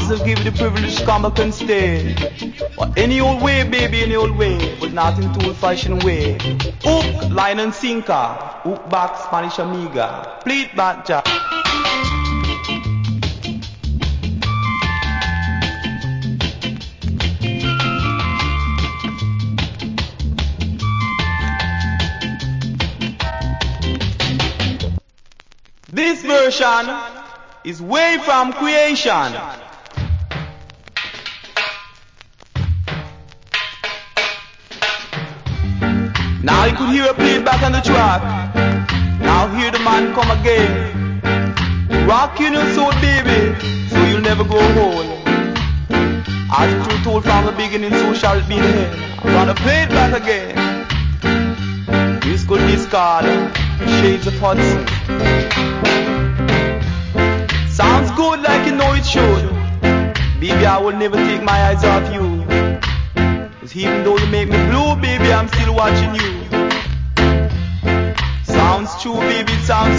myself give you the privilege to come back and stay. But any old way, baby, any old way, but not into old-fashioned way. Hook, line and sinker, hook back, Spanish amiga, pleat back, jack. This version is way from creation. Now you could hear a play back on the track. Now hear the man come again. Rocking your soul, baby, so you'll never grow old. As it was told from the beginning, so shall it be in the end. I'm gonna play it back again. This could be called Shades of Hudson. Sounds good like you know it should. Baby, I will never take my eyes off you. 'Cause even though you make me blue, baby, I'm still watching you.